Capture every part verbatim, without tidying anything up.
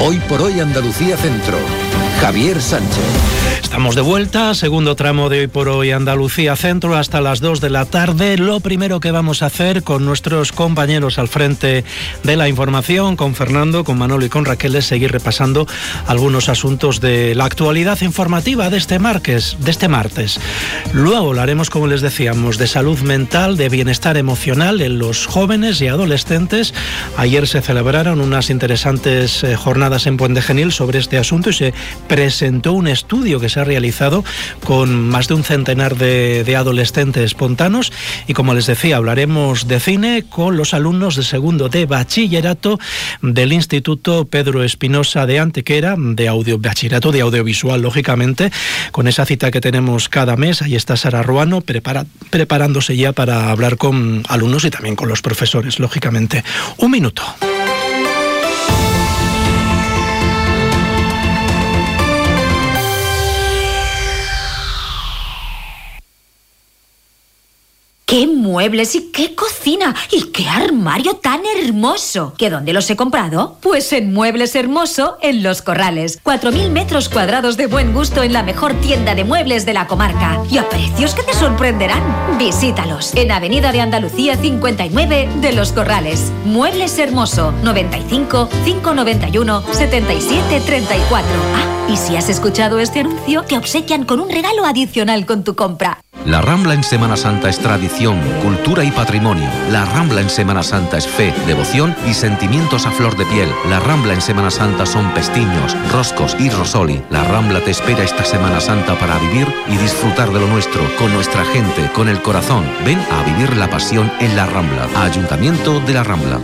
Hoy por hoy Andalucía Centro. Javier Sánchez. Estamos de vuelta, segundo tramo de Hoy por Hoy Andalucía Centro hasta las dos de la tarde. Lo primero que vamos a hacer con nuestros compañeros al frente de la información, con Fernando, con Manolo y con Raquel, es seguir repasando algunos asuntos de la actualidad informativa de este martes, de este martes. Luego hablaremos, como les decíamos, de salud mental, de bienestar emocional en los jóvenes y adolescentes. Ayer se celebraron unas interesantes eh, jornadas en Puente Genil sobre este asunto y se presentó un estudio que se ha realizado con más de un centenar de, de adolescentes espontáneos y, como les decía, hablaremos de cine con los alumnos de segundo de bachillerato del Instituto Pedro Espinosa de Antequera, de audio, bachillerato de audiovisual, lógicamente, con esa cita que tenemos cada mes. Ahí está Sara Ruano prepara, preparándose ya para hablar con alumnos y también con los profesores, lógicamente. Un minuto. ¡Qué muebles y qué cocina! ¡Y qué armario tan hermoso! ¿Que dónde los he comprado? Pues en Muebles Hermoso, en Los Corrales. cuatro mil metros cuadrados de buen gusto en la mejor tienda de muebles de la comarca. Y a precios que te sorprenderán. Visítalos en Avenida de Andalucía cincuenta y nueve de Los Corrales. Muebles Hermoso, noventa y cinco, quinientos noventa y uno, setenta y siete, treinta y cuatro. Ah, y si has escuchado este anuncio, te obsequian con un regalo adicional con tu compra. La Rambla en Semana Santa es tradición, cultura y patrimonio. La Rambla en Semana Santa es fe, devoción y sentimientos a flor de piel. La Rambla en Semana Santa son pestiños, roscos y rosoli. La Rambla te espera esta Semana Santa para vivir y disfrutar de lo nuestro, con nuestra gente, con el corazón. Ven a vivir la pasión en La Rambla. Ayuntamiento de La Rambla.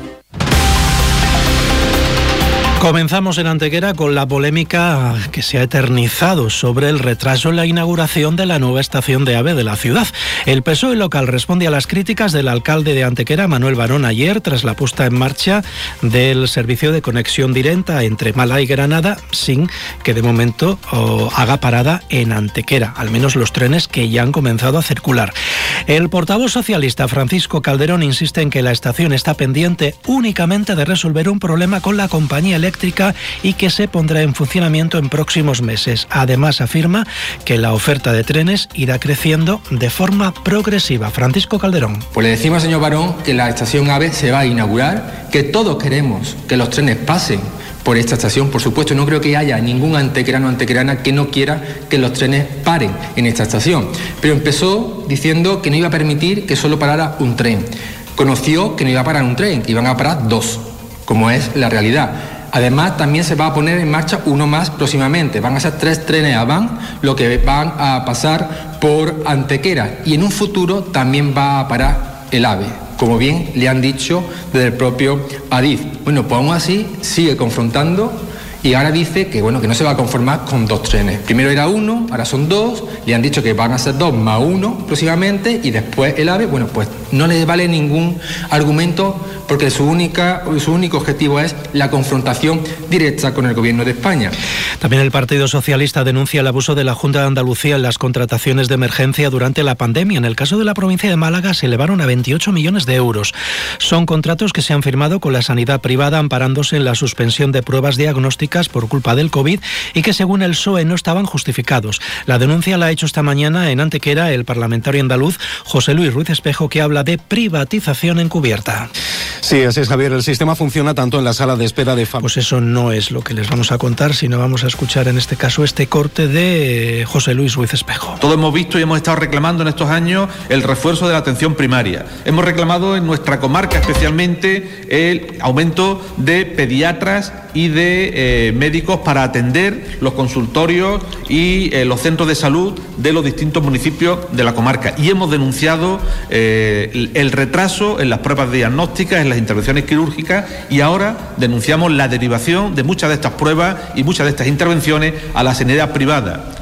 Comenzamos en Antequera con la polémica que se ha eternizado sobre el retraso en la inauguración de la nueva estación de AVE de la ciudad. El P S O E local responde a las críticas del alcalde de Antequera, Manuel Barón, ayer tras la puesta en marcha del servicio de conexión directa entre Málaga y Granada, sin que de momento oh, haga parada en Antequera, al menos los trenes que ya han comenzado a circular. El portavoz socialista Francisco Calderón insiste en que la estación está pendiente únicamente de resolver un problema con la compañía eléctrica y que se pondrá en funcionamiento en próximos meses. Además, afirma que la oferta de trenes irá creciendo de forma progresiva. Francisco Calderón. Pues le decimos al señor Barón que la estación AVE se va a inaugurar, que todos queremos que los trenes pasen por esta estación. Por supuesto, no creo que haya ningún antequerano o antequerana que no quiera que los trenes paren en esta estación. Pero empezó diciendo que no iba a permitir que solo parara un tren. Conoció que no iba a parar un tren, que iban a parar dos, como es la realidad. Además, también se va a poner en marcha uno más próximamente. Van a ser tres trenes a van, lo que van a pasar por Antequera. Y en un futuro también va a parar el AVE, como bien le han dicho desde el propio Adif. Bueno, pues aún así sigue confrontando y ahora dice que, bueno, que no se va a conformar con dos trenes. Primero era uno, ahora son dos, le han dicho que van a ser dos más uno próximamente y después el AVE. Bueno, pues no le vale ningún argumento porque su, única, su único objetivo es la confrontación directa con el Gobierno de España. También el Partido Socialista denuncia el abuso de la Junta de Andalucía en las contrataciones de emergencia durante la pandemia. En el caso de la provincia de Málaga se elevaron a veintiocho millones de euros. Son contratos que se han firmado con la sanidad privada amparándose en la suspensión de pruebas diagnósticas por culpa del COVID y que según el P S O E no estaban justificados. La denuncia la ha hecho esta mañana en Antequera el parlamentario andaluz José Luis Ruiz Espejo, que habla de privatización encubierta. Sí, así es, Javier. El sistema funciona tanto en la sala de espera de... Pues eso no es lo que les vamos a contar, sino vamos a escuchar en este caso este corte de José Luis Ruiz Espejo. Todos hemos visto y hemos estado reclamando en estos años el refuerzo de la atención primaria. Hemos reclamado en nuestra comarca especialmente el aumento de pediatras y de eh, médicos para atender los consultorios y eh, los centros de salud de los distintos municipios de la comarca. Y hemos denunciado eh, el, el retraso en las pruebas diagnósticas, en las intervenciones quirúrgicas, y ahora denunciamos la derivación de muchas de estas pruebas y muchas de estas intervenciones a la sanidad privada.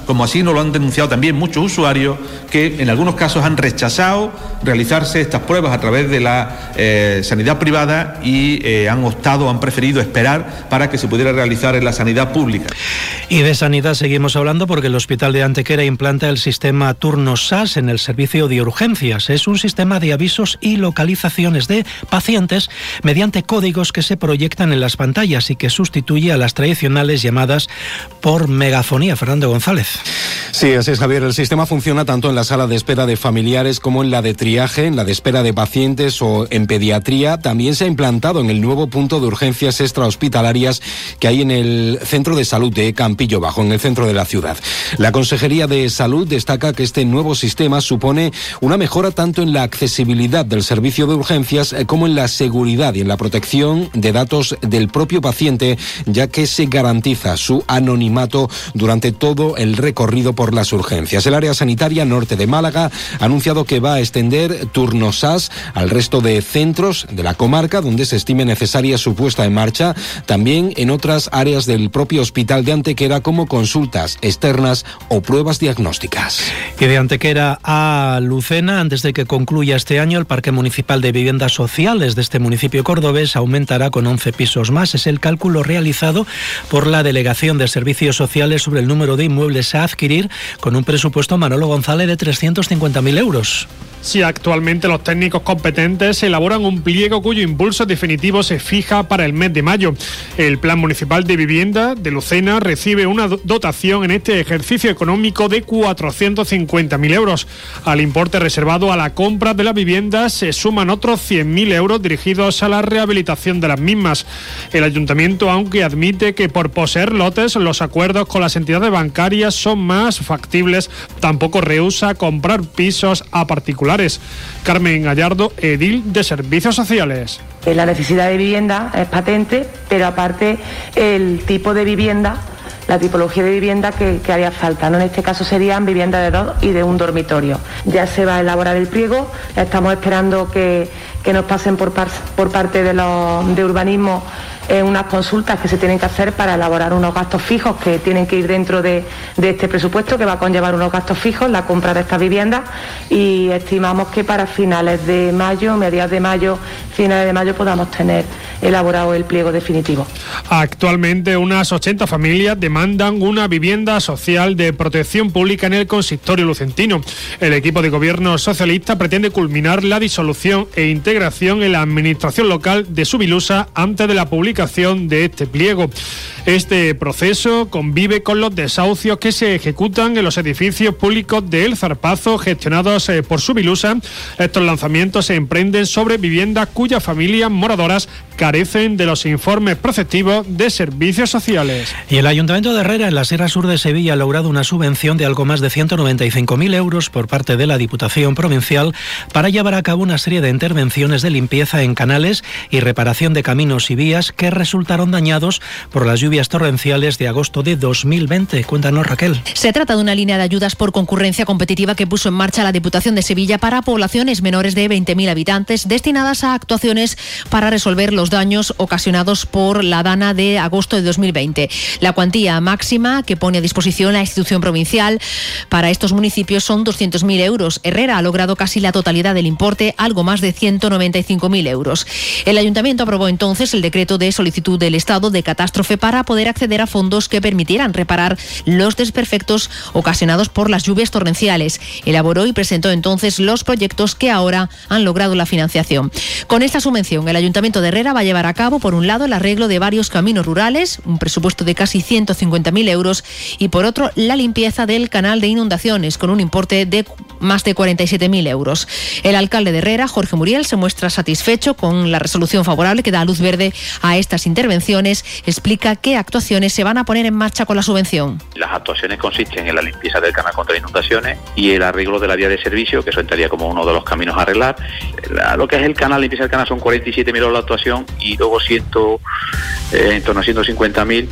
como así nos lo han denunciado también muchos usuarios que en algunos casos han rechazado realizarse estas pruebas a través de la eh, sanidad privada y eh, han optado, han preferido esperar para que se pudiera realizar en la sanidad pública. Y de sanidad seguimos hablando porque el Hospital de Antequera implanta el sistema Turnos S A S en el servicio de urgencias. Es un sistema de avisos y localizaciones de pacientes mediante códigos que se proyectan en las pantallas y que sustituye a las tradicionales llamadas por megafonía. Fernando González. Sí, así es, Javier. El sistema funciona tanto en la sala de espera de familiares como en la de triaje, en la de espera de pacientes o en pediatría. También se ha implantado en el nuevo punto de urgencias extrahospitalarias que hay en el Centro de Salud de Campillo Bajo, en el centro de la ciudad. La Consejería de Salud destaca que este nuevo sistema supone una mejora tanto en la accesibilidad del servicio de urgencias como en la seguridad y en la protección de datos del propio paciente, ya que se garantiza su anonimato durante todo el recorrido por las urgencias. El área sanitaria norte de Málaga ha anunciado que va a extender Turnos S A S al resto de centros de la comarca donde se estime necesaria su puesta en marcha, también en otras áreas del propio Hospital de Antequera como consultas externas o pruebas diagnósticas. Y de Antequera a Lucena, antes de que concluya este año, el Parque Municipal de Viviendas Sociales de este municipio cordobés aumentará con once pisos más. Es el cálculo realizado por la Delegación de Servicios Sociales sobre el número de inmuebles a adquirir, con un presupuesto, Manolo González, de trescientos cincuenta mil euros. Sí, actualmente los técnicos competentes elaboran un pliego cuyo impulso definitivo se fija para el mes de mayo. El Plan Municipal de Vivienda de Lucena recibe una dotación en este ejercicio económico de cuatrocientos cincuenta mil euros. Al importe reservado a la compra de las viviendas se suman otros cien mil euros dirigidos a la rehabilitación de las mismas. El ayuntamiento, aunque admite que por poseer lotes los acuerdos con las entidades bancarias son más factibles, tampoco rehúsa comprar pisos a particulares. Carmen Gallardo, edil de Servicios Sociales. La necesidad de vivienda es patente, pero aparte el tipo de vivienda, la tipología de vivienda que, que haría falta, ¿no? En este caso serían viviendas de dos y de un dormitorio. Ya se va a elaborar el pliego, estamos esperando que, que nos pasen por, par, por parte de, los, de urbanismo eh, unas consultas que se tienen que hacer para elaborar unos gastos fijos que tienen que ir dentro de, de este presupuesto, que va a conllevar unos gastos fijos, la compra de estas viviendas, y estimamos que para finales de mayo, mediados de mayo, finales de mayo podamos tener elaborado el pliego definitivo. Actualmente unas ochenta familias demandan una vivienda social de protección pública en el consistorio lucentino. El equipo de gobierno socialista pretende culminar la disolución e integración en la administración local de Subilusa antes de la publicación de este pliego. Este proceso convive con los desahucios que se ejecutan en los edificios públicos de El Zarpazo gestionados eh, por Subilusa. Estos lanzamientos se emprenden sobre viviendas cuyas familias moradoras carecen de los informes preceptivos de servicios sociales. Y el Ayuntamiento de Herrera, en la Sierra Sur de Sevilla, ha logrado una subvención de algo más de ciento noventa y cinco mil euros por parte de la Diputación Provincial para llevar a cabo una serie de intervenciones de limpieza en canales y reparación de caminos y vías que resultaron dañados por las lluvias torrenciales de agosto de dos mil veinte. Cuéntanos, Raquel. Se trata de una línea de ayudas por concurrencia competitiva que puso en marcha la Diputación de Sevilla para poblaciones menores de veinte mil habitantes, destinadas a actuaciones para resolver los daños ocasionados por la dana de agosto de dos mil veinte. La cuantía máxima que pone a disposición la institución provincial para estos municipios son doscientos mil euros. Herrera ha logrado casi la totalidad del importe, algo más de ciento noventa y cinco mil euros. El Ayuntamiento aprobó entonces el decreto de solicitud del Estado de catástrofe para poder acceder a fondos que permitieran reparar los desperfectos ocasionados por las lluvias torrenciales. Elaboró y presentó entonces los proyectos que ahora han logrado la financiación. Con esta subvención, el Ayuntamiento de Herrera va a llevar a cabo, por un lado, el arreglo de varios caminos rurales, un presupuesto de casi ciento cincuenta mil euros, y por otro, la limpieza del canal de inundaciones, con un importe de más de cuarenta y siete mil euros. El alcalde de Herrera, Jorge Muriel, se muestra satisfecho con la resolución favorable que da luz verde a estas intervenciones. Explica qué actuaciones se van a poner en marcha con la subvención. Las actuaciones consisten en la limpieza del canal contra inundaciones y el arreglo de la vía de servicio, que eso entraría como uno de los caminos a arreglar. Lo que es el canal, limpieza del canal, son cuarenta y siete mil euros la actuación, y luego ciento, eh, en torno a ciento cincuenta mil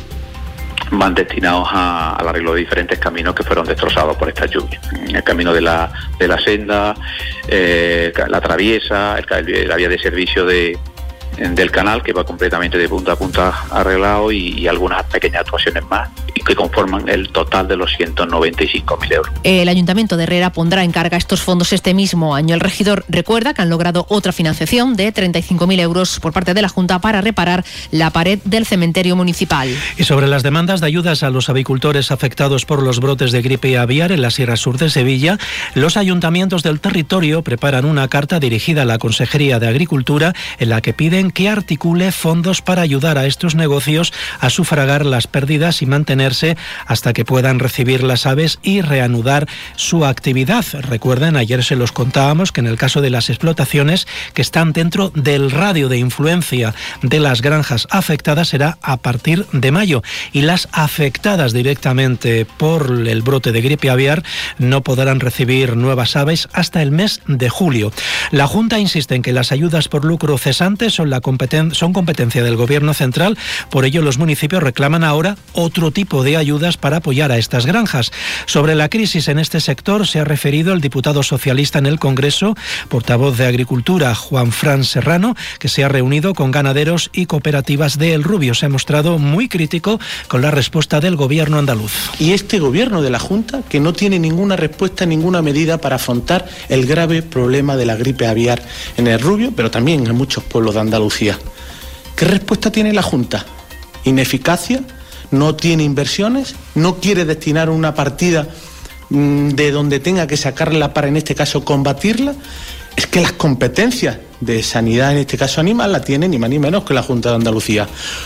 van destinados a, al arreglo de diferentes caminos que fueron destrozados por esta lluvia. El camino de la, de la senda, eh, la traviesa, el, la vía de servicio de del canal, que va completamente de punta a punta arreglado, y, y algunas pequeñas actuaciones más, y que conforman el total de los ciento noventa y cinco mil euros. El Ayuntamiento de Herrera pondrá en carga estos fondos este mismo año. El regidor recuerda que han logrado otra financiación de treinta y cinco mil euros por parte de la Junta para reparar la pared del cementerio municipal. Y sobre las demandas de ayudas a los avicultores afectados por los brotes de gripe aviar en la Sierra Sur de Sevilla, los ayuntamientos del territorio preparan una carta dirigida a la Consejería de Agricultura en la que piden que articule fondos para ayudar a estos negocios a sufragar las pérdidas y mantenerse hasta que puedan recibir las aves y reanudar su actividad. Recuerden, ayer se los contábamos que en el caso de las explotaciones que están dentro del radio de influencia de las granjas afectadas será a partir de mayo, y las afectadas directamente por el brote de gripe aviar no podrán recibir nuevas aves hasta el mes de julio. La Junta insiste en que las ayudas por lucro cesantes son, la competen- son competencia del Gobierno central, por ello los municipios reclaman ahora otro tipo de ayudas para apoyar a estas granjas. Sobre la crisis en este sector se ha referido el diputado socialista en el Congreso, portavoz de Agricultura, Juan Fran Serrano, que se ha reunido con ganaderos y cooperativas de El Rubio. Se ha mostrado muy crítico con la respuesta del Gobierno andaluz. Y este Gobierno de la Junta, que no tiene ninguna respuesta, ninguna medida para afrontar el grave problema de la gripe aviar en El Rubio, pero también en muchos pueblos de Andalucía. ¿Qué respuesta tiene la Junta? ¿Ineficacia? ¿No tiene inversiones? ¿No quiere destinar una partida mmm, de donde tenga que sacarla para, en este caso, combatirla? Es que las competencias de sanidad, en este caso animal, la tiene ni más ni menos que la Junta de Andalucía.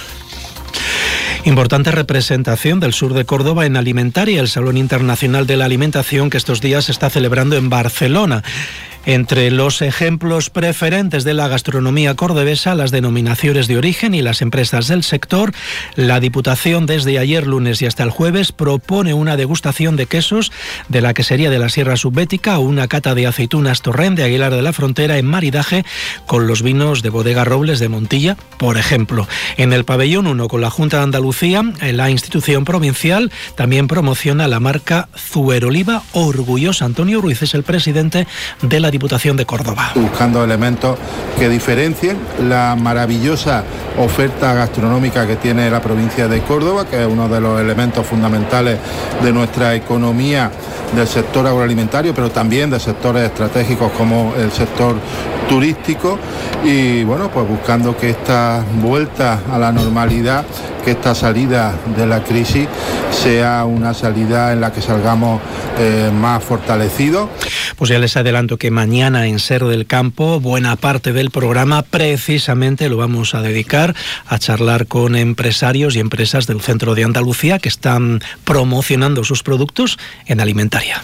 Importante representación del sur de Córdoba en Alimentaria, el Salón Internacional de la Alimentación que estos días se está celebrando en Barcelona. Entre los ejemplos preferentes de la gastronomía cordobesa, las denominaciones de origen y las empresas del sector, la Diputación desde ayer lunes y hasta el jueves propone una degustación de quesos de la quesería de la Sierra Subbética o una cata de aceitunas Torrent de Aguilar de la Frontera en maridaje con los vinos de Bodega Robles de Montilla, por ejemplo. En el pabellón uno con la Junta de Andalucía, la institución provincial también promociona la marca Zueroliva Orgullosa. Antonio Ruiz es el presidente de la Diputación de Córdoba. Buscando elementos que diferencien la maravillosa oferta gastronómica que tiene la provincia de Córdoba, que es uno de los elementos fundamentales de nuestra economía, del sector agroalimentario, pero también de sectores estratégicos como el sector turístico, y bueno, pues buscando que esta vuelta a la normalidad, que esta salida de la crisis sea una salida en la que salgamos eh, más fortalecidos. Pues ya les adelanto que mañana en Ser del Campo, buena parte del programa precisamente lo vamos a dedicar a charlar con empresarios y empresas del centro de Andalucía que están promocionando sus productos en Alimentaria.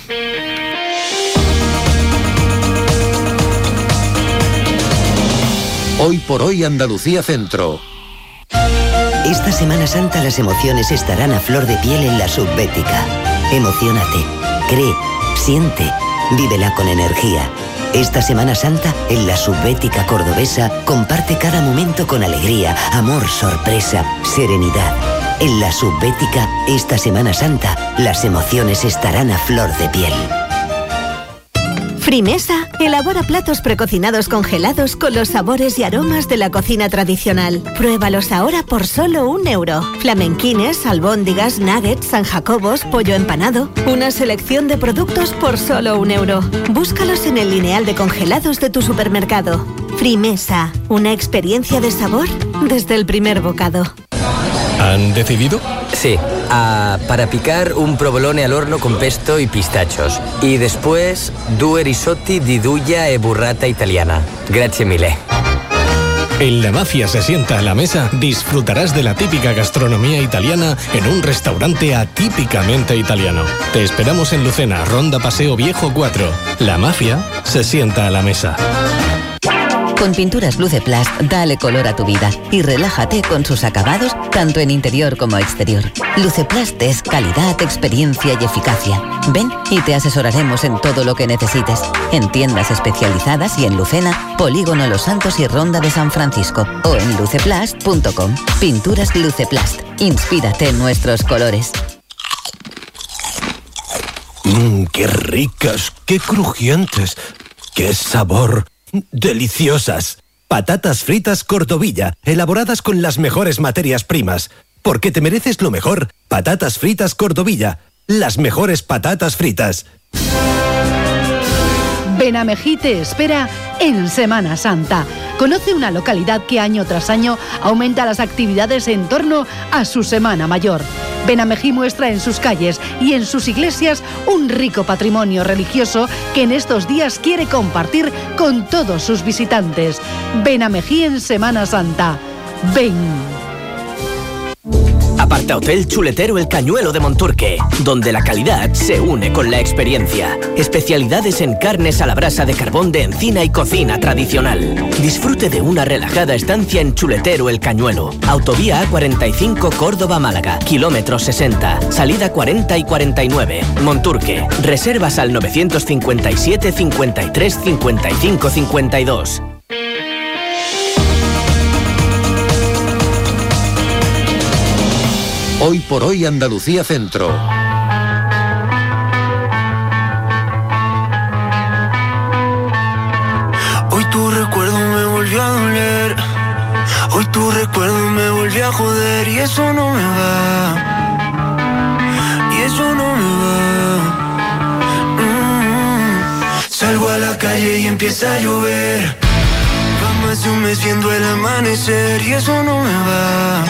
Hoy por hoy Andalucía Centro. Esta Semana Santa las emociones estarán a flor de piel en la Subbética. Emociónate, cree, siente, vívela con energía. Esta Semana Santa, en la Subbética cordobesa, comparte cada momento con alegría, amor, sorpresa, serenidad. En la Subbética, esta Semana Santa, las emociones estarán a flor de piel. Frimesa elabora platos precocinados congelados con los sabores y aromas de la cocina tradicional. Pruébalos ahora por solo un euro. Flamenquines, albóndigas, nuggets, San Jacobos, pollo empanado. Una selección de productos por solo un euro. Búscalos en el lineal de congelados de tu supermercado. Frimesa, una experiencia de sabor desde el primer bocado. ¿Han decidido? Sí, ah, para picar un provolone al horno con pesto y pistachos. Y después, due risotti di duja e burrata italiana. Grazie mille. En La Mafia se sienta a la mesa, disfrutarás de la típica gastronomía italiana en un restaurante atípicamente italiano. Te esperamos en Lucena, Ronda Paseo Viejo cuatro. La Mafia se sienta a la mesa. Con Pinturas Luceplast, dale color a tu vida y relájate con sus acabados tanto en interior como exterior. Luceplast es calidad, experiencia y eficacia. Ven y te asesoraremos en todo lo que necesites. En tiendas especializadas y en Lucena, Polígono Los Santos y Ronda de San Francisco o en luceplast punto com. Pinturas Luceplast. Inspírate en nuestros colores. Mmm, qué ricas, qué crujientes, qué sabor. Deliciosas. Patatas fritas Cordovilla, elaboradas con las mejores materias primas. Porque te mereces lo mejor. Patatas fritas Cordovilla, las mejores patatas fritas. Benamejí te espera en Semana Santa. Conoce una localidad que año tras año aumenta las actividades en torno a su Semana Mayor. Benamejí muestra en sus calles y en sus iglesias un rico patrimonio religioso que en estos días quiere compartir con todos sus visitantes. Benamejí en Semana Santa. Ven. Apartahotel Chuletero El Cañuelo de Monturque, donde la calidad se une con la experiencia. Especialidades en carnes a la brasa de carbón de encina y cocina tradicional. Disfrute de una relajada estancia en Chuletero El Cañuelo. Autovía A cuarenta y cinco Córdoba-Málaga, kilómetro sesenta, salida cuarenta y cuarenta y nueve. Monturque. Reservas al novecientos cincuenta y siete, cincuenta y tres, cincuenta y cinco, cincuenta y dos. Hoy por hoy Andalucía Centro. Hoy tu recuerdo me volvió a doler. Hoy tu recuerdo me volvió a joder. Y eso no me va. Y eso no me va. Mm-hmm. Salgo a la calle y empieza a llover. Va más de un mes viendo el amanecer. Y eso no me va.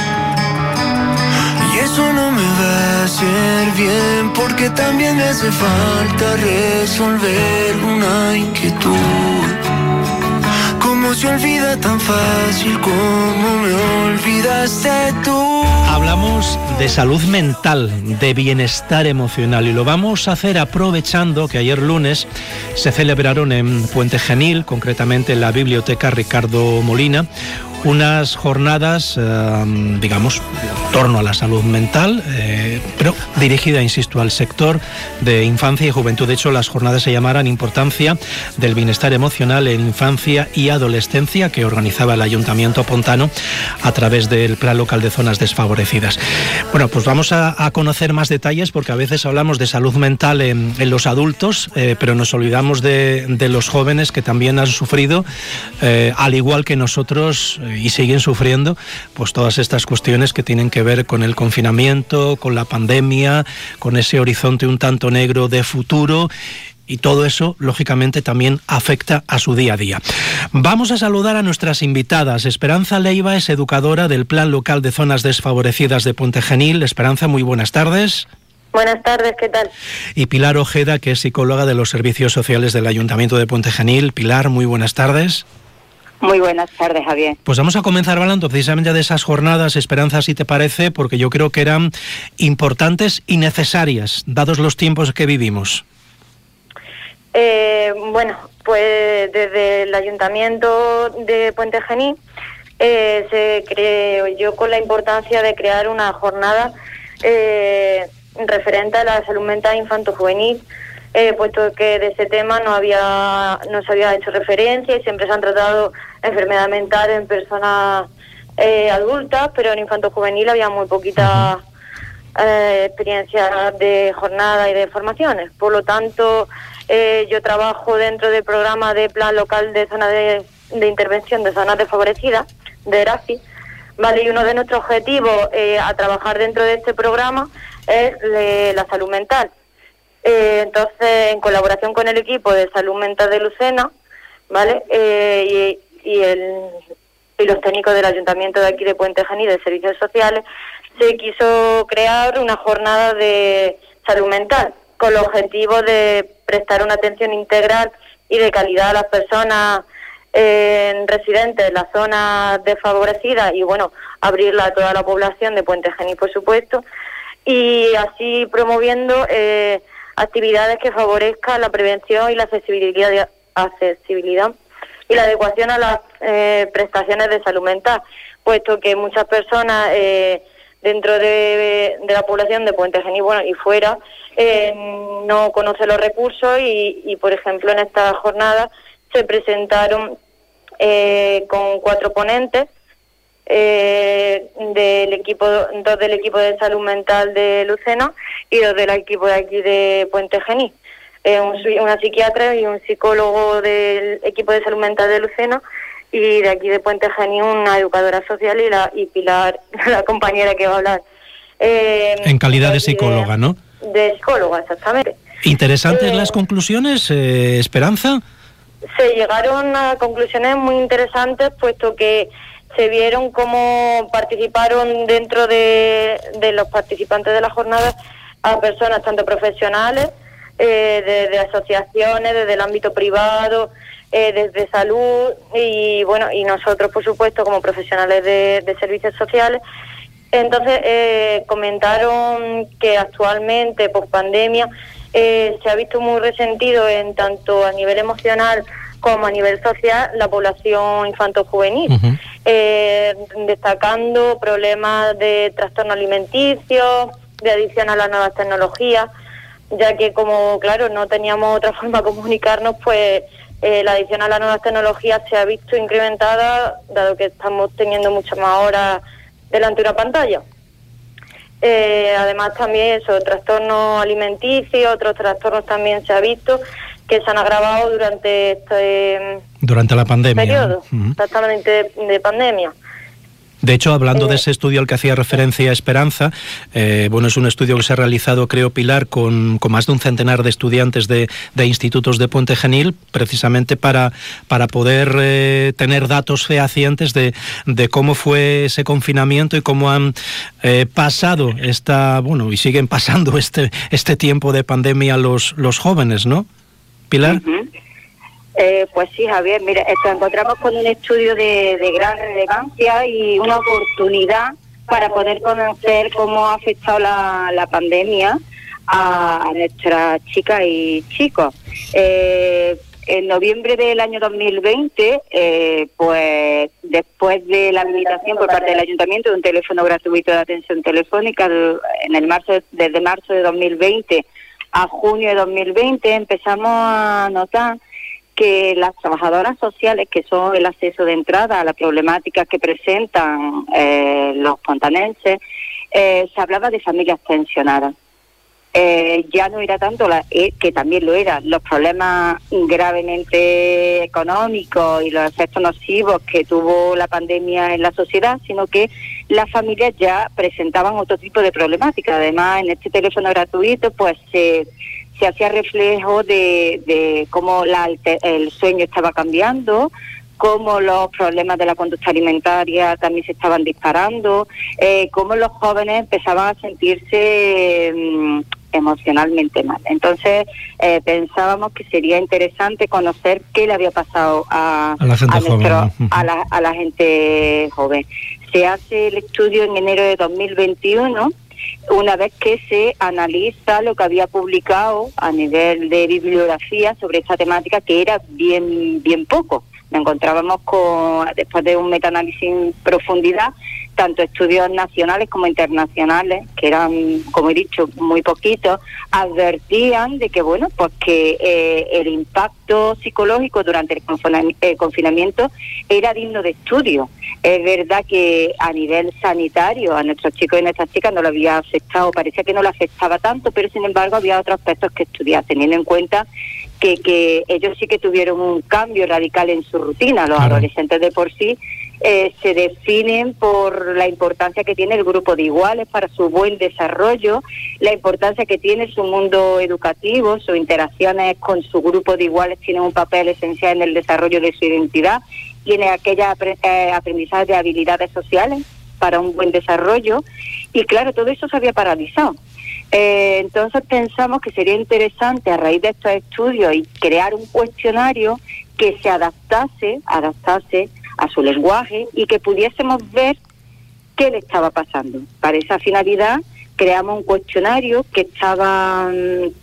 Eso no me va a hacer bien, porque también me hace falta resolver una inquietud. ¿Cómo se olvida tan fácil como me olvidaste tú? Hablamos de salud mental, de bienestar emocional, y lo vamos a hacer aprovechando que ayer lunes se celebraron en Puente Genil, concretamente en la Biblioteca Ricardo Molina, unas jornadas, eh, digamos, en torno a la salud mental, eh, pero dirigida, insisto, al sector de infancia y juventud. De hecho, las jornadas se llamaran Importancia del Bienestar Emocional en Infancia y Adolescencia, que organizaba el Ayuntamiento Pontano a través del Plan Local de Zonas Desfavorecidas. Bueno, pues vamos a, a conocer más detalles, porque a veces hablamos de salud mental en, en los adultos, eh, pero nos olvidamos de, de los jóvenes que también han sufrido, eh, al igual que nosotros, y siguen sufriendo, pues todas estas cuestiones que tienen que ver con el confinamiento, con la pandemia, con ese horizonte un tanto negro de futuro, y todo eso, lógicamente, también afecta a su día a día. Vamos a saludar a nuestras invitadas. Esperanza Leiva es educadora del Plan Local de Zonas Desfavorecidas de Puente Genil. Esperanza, muy buenas tardes. Buenas tardes, ¿qué tal? Y Pilar Ojeda, que es psicóloga de los Servicios Sociales del Ayuntamiento de Puente Genil. Pilar, muy buenas tardes. Muy buenas tardes, Javier. Pues vamos a comenzar hablando precisamente de esas jornadas, Esperanza, si te parece, porque yo creo que eran importantes y necesarias, dados los tiempos que vivimos. Eh, bueno, pues desde el Ayuntamiento de Puente Genil eh, se creyó con la importancia de crear una jornada eh, referente a la salud mental infanto-juvenil, Eh, puesto que de ese tema no había no se había hecho referencia y siempre se han tratado enfermedad mental en personas eh, adultas, pero en infanto-juvenil había muy poquita eh, experiencia de jornada y de formaciones. Por lo tanto, eh, yo trabajo dentro del programa de Plan Local de Zona de, de Intervención de Zonas Desfavorecidas, de ERAFI, ¿vale? Y uno de nuestros objetivos eh, a trabajar dentro de este programa es eh, la salud mental. Eh, entonces, en colaboración con el equipo de salud mental de Lucena, ¿vale? Eh, y, y, el, y los técnicos del Ayuntamiento de aquí de Puente Genil, de Servicios Sociales, se quiso crear una jornada de salud mental con el objetivo de prestar una atención integral y de calidad a las personas eh, residentes de las zonas desfavorecidas y, bueno, abrirla a toda la población de Puente Genil, por supuesto, y así promoviendo Eh, actividades que favorezcan la prevención y la accesibilidad, accesibilidad y la adecuación a las eh, prestaciones de salud mental, puesto que muchas personas eh, dentro de, de la población de Puente Genil, bueno, y fuera, eh, no conocen los recursos y, y, por ejemplo, en esta jornada se presentaron eh, con cuatro ponentes, Eh, del equipo, dos del equipo de salud mental de Lucena y dos del equipo de aquí de Puente Genil, eh, un, una psiquiatra y un psicólogo del equipo de salud mental de Lucena, y de aquí de Puente Genil una educadora social y, la, y Pilar, la compañera que va a hablar. Eh, en calidad de psicóloga, ¿no? De psicóloga, exactamente. ¿Interesantes eh, las conclusiones, eh, Esperanza? Se llegaron a conclusiones muy interesantes, puesto que se vieron cómo participaron dentro de, de los participantes de la jornada a personas tanto profesionales, eh, desde asociaciones, desde el ámbito privado, eh, desde salud y bueno, y nosotros por supuesto como profesionales de, de servicios sociales. Entonces eh, comentaron que actualmente por pandemia eh, se ha visto muy resentido en tanto a nivel emocional como a nivel social la población infanto-juvenil, uh-huh. eh, destacando problemas de trastorno alimenticio, de adicción a las nuevas tecnologías, ya que como, claro, no teníamos otra forma de comunicarnos, pues eh, la adicción a las nuevas tecnologías se ha visto incrementada, dado que estamos teniendo muchas más horas delante de una pantalla. Eh, además también eso, trastornos alimenticios, otros trastornos también se ha visto que se han agravado durante este durante la pandemia, periodo, ¿no? Uh-huh. exactamente de, de pandemia. De hecho, hablando eh, de ese estudio al que hacía referencia Esperanza, eh, bueno, es un estudio que se ha realizado, creo, Pilar, con, con más de un centenar de estudiantes de, de institutos de Puente Genil, precisamente para, para poder eh, tener datos fehacientes de, de cómo fue ese confinamiento y cómo han eh, pasado esta, bueno, y siguen pasando este, este tiempo de pandemia los, los jóvenes, ¿no? Pilar. Uh-huh. Eh, pues sí, Javier, mira, nos encontramos con un estudio de, de gran relevancia y una oportunidad para poder conocer cómo ha afectado la, la pandemia a, a nuestras chicas y chicos. Eh, en noviembre del año dos mil veinte, eh, pues después de la habilitación por parte del Ayuntamiento de un teléfono gratuito de atención telefónica, en el marzo desde marzo de dos mil veinte a junio de dos mil veinte, empezamos a notar que las trabajadoras sociales, que son el acceso de entrada a las problemáticas que presentan eh, los pontanenses, eh, se hablaba de familias tensionadas. Eh, ya no era tanto, la, eh, que también lo era, los problemas gravemente económicos y los efectos nocivos que tuvo la pandemia en la sociedad, sino que las familias ya presentaban otro tipo de problemáticas. Además, en este teléfono gratuito, pues se... se hacía reflejo de, de cómo la, el sueño estaba cambiando, cómo los problemas de la conducta alimentaria también se estaban disparando, eh, cómo los jóvenes empezaban a sentirse eh, emocionalmente mal. Entonces eh, pensábamos que sería interesante conocer qué le había pasado a, a, la, gente a, nuestro, joven. a, la, a la gente joven. Se hace el estudio en enero de dos mil veintiuno, una vez que se analiza lo que había publicado a nivel de bibliografía sobre esta temática, que era bien bien poco. Nos encontrábamos con, después de un metaanálisis en profundidad, tanto estudios nacionales como internacionales, que eran, como he dicho, muy poquitos, advertían de que, bueno, pues que eh, el impacto psicológico durante el confina- eh, confinamiento era digno de estudio. Es verdad que a nivel sanitario a nuestros chicos y nuestras chicas no lo había afectado, parecía que no lo afectaba tanto, pero sin embargo había otros aspectos que estudiar, teniendo en cuenta que, que ellos sí que tuvieron un cambio radical en su rutina. Los claro. adolescentes de por sí eh, se definen por la importancia que tiene el grupo de iguales para su buen desarrollo, la importancia que tiene su mundo educativo, sus interacciones con su grupo de iguales tienen un papel esencial en el desarrollo de su identidad, tiene aquellas eh, aprendizajes de habilidades sociales para un buen desarrollo, y claro, todo eso se había paralizado. Eh, entonces pensamos que sería interesante, a raíz de estos estudios, y crear un cuestionario que se adaptase, adaptase a su lenguaje y que pudiésemos ver qué le estaba pasando. Para esa finalidad creamos un cuestionario que estaba,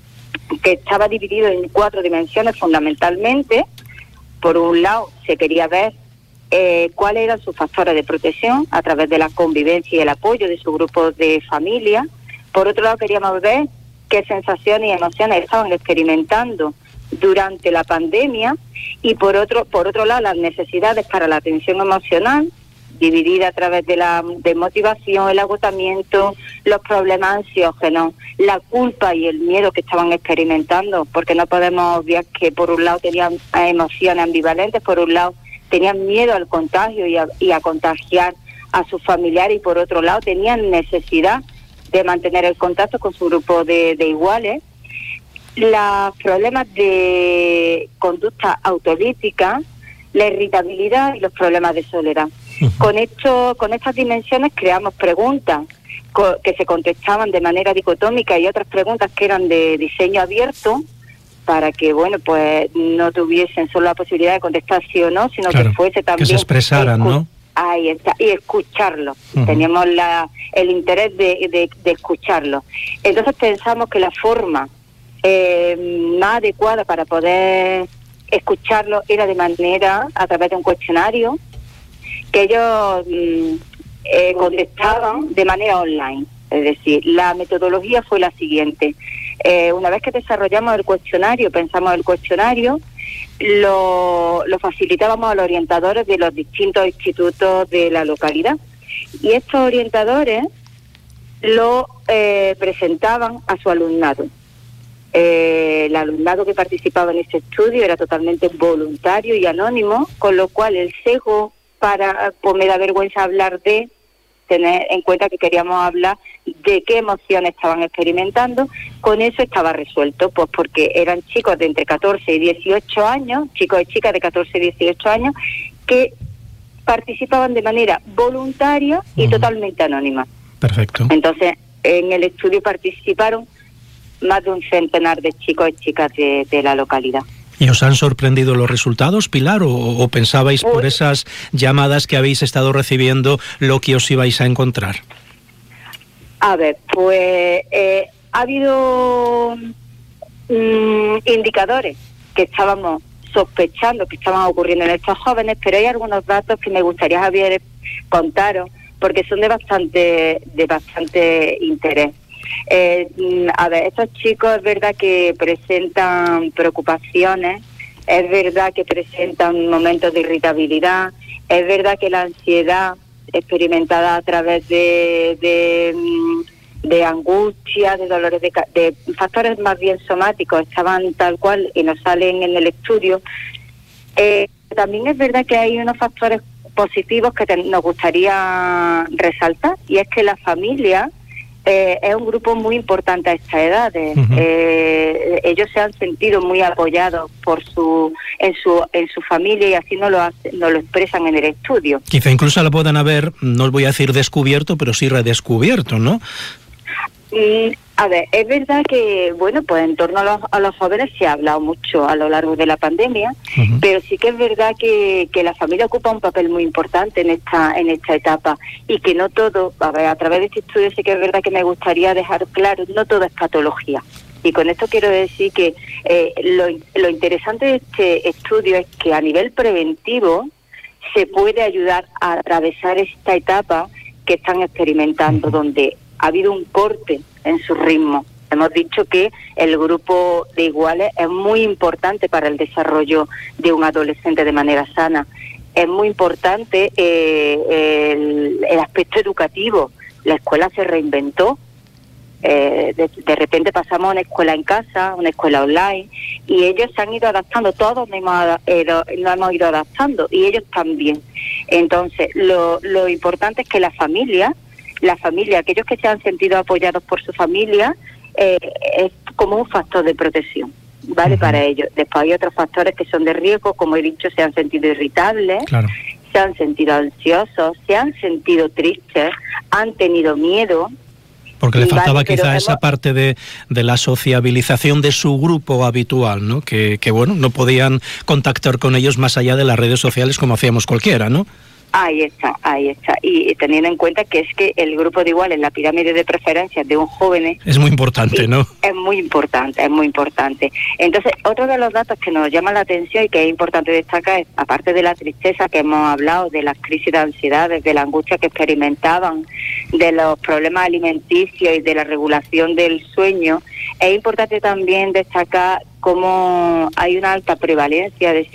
que estaba dividido en cuatro dimensiones fundamentalmente. Por un lado, se quería ver eh, cuáles eran sus factores de protección a través de la convivencia y el apoyo de su grupo de familia. Por otro lado, queríamos ver qué sensaciones y emociones estaban experimentando durante la pandemia, y por otro por otro lado las necesidades para la atención emocional, dividida a través de la desmotivación, el agotamiento, los problemas ansiógenos, la culpa y el miedo que estaban experimentando, porque no podemos obviar que por un lado tenían emociones ambivalentes, por un lado tenían miedo al contagio y a, y a contagiar a sus familiares, y por otro lado tenían necesidad de mantener el contacto con su grupo de, de iguales. Los problemas de conducta autolítica, la irritabilidad y los problemas de soledad. Uh-huh. Con esto, con estas dimensiones creamos preguntas co- que se contestaban de manera dicotómica y otras preguntas que eran de diseño abierto, para que, bueno, pues no tuviesen solo la posibilidad de contestar sí o no, sino claro, que fuese también... que se expresaran, escu- ¿no? Ahí está, y escucharlo. Uh-huh. Teníamos la, el interés de, de, de escucharlo. Entonces pensamos que la forma eh, más adecuada para poder escucharlo era de manera, a través de un cuestionario, que ellos mm, eh, contestaban de manera online. Es decir, la metodología fue la siguiente. Eh, una vez que desarrollamos el cuestionario, pensamos el cuestionario, lo, lo facilitábamos a los orientadores de los distintos institutos de la localidad. Y estos orientadores lo eh, presentaban a su alumnado. Eh, el alumnado que participaba en este estudio era totalmente voluntario y anónimo, con lo cual el sesgo para, pues me da vergüenza hablar de, tener en cuenta que queríamos hablar de qué emociones estaban experimentando, con eso estaba resuelto, pues porque eran chicos de entre catorce y dieciocho años, chicos y chicas de catorce y dieciocho años, que participaban de manera voluntaria y uh-huh. totalmente anónima. Perfecto. Entonces, en el estudio participaron más de un centenar de chicos y chicas de, de la localidad. ¿Y os han sorprendido los resultados, Pilar, o, o pensabais por esas llamadas que habéis estado recibiendo lo que os ibais a encontrar? A ver, pues eh, ha habido mm, indicadores que estábamos sospechando que estaban ocurriendo en estos jóvenes, pero hay algunos datos que me gustaría, Javier, contaros, porque son de bastante, de bastante interés. Eh, a ver, estos chicos es verdad que presentan preocupaciones, es verdad que presentan momentos de irritabilidad, es verdad que la ansiedad experimentada a través de, de, de angustia, de dolores, de, de factores más bien somáticos, estaban tal cual y nos salen en el estudio. Eh, también es verdad que hay unos factores positivos que te, nos gustaría resaltar, y es que la familia Eh, es un grupo muy importante a estas edades. Uh-huh. Eh, ellos se han sentido muy apoyados por su en su en su familia, y así nos lo hace, nos lo expresan en el estudio. Quizá incluso lo puedan haber, no os voy a decir descubierto, pero sí redescubierto, ¿no? Mm, a ver, es verdad que, bueno, pues en torno a los, a los jóvenes se ha hablado mucho a lo largo de la pandemia, uh-huh. pero sí que es verdad que, que la familia ocupa un papel muy importante en esta en esta etapa, y que no todo, a ver, a través de este estudio sí que es verdad que me gustaría dejar claro, no todo es patología. Y con esto quiero decir que eh, lo, lo interesante de este estudio es que a nivel preventivo se puede ayudar a atravesar esta etapa que están experimentando, uh-huh. donde ha habido un corte en su ritmo. Hemos dicho que el grupo de iguales es muy importante para el desarrollo de un adolescente de manera sana. Es muy importante eh, el, el aspecto educativo. La escuela se reinventó. Eh, de, de repente pasamos a una escuela en casa, una escuela online, y ellos se han ido adaptando, todos nos hemos, eh, nos hemos ido adaptando, y ellos también. Entonces, lo, lo importante es que la familia, la familia, aquellos que se han sentido apoyados por su familia, eh, es como un factor de protección, ¿vale? Uh-huh. Para ellos. Después hay otros factores que son de riesgo, como he dicho, se han sentido irritables, claro. se han sentido ansiosos, se han sentido tristes, han tenido miedo. Porque le faltaba vale, quizá hemos... esa parte de, de la sociabilización de su grupo habitual, ¿no? Que, que, bueno, no podían contactar con ellos más allá de las redes sociales como hacíamos cualquiera, ¿no? Ahí está, ahí está. Y teniendo en cuenta que es que el grupo de iguales, la pirámide de preferencias de un joven... Es muy importante, ¿no? Es muy importante, es muy importante. Entonces, otro de los datos que nos llama la atención y que es importante destacar es, aparte de la tristeza que hemos hablado, de las crisis de ansiedad, de la angustia que experimentaban, de los problemas alimenticios y de la regulación del sueño, es importante también destacar cómo hay una alta prevalencia de...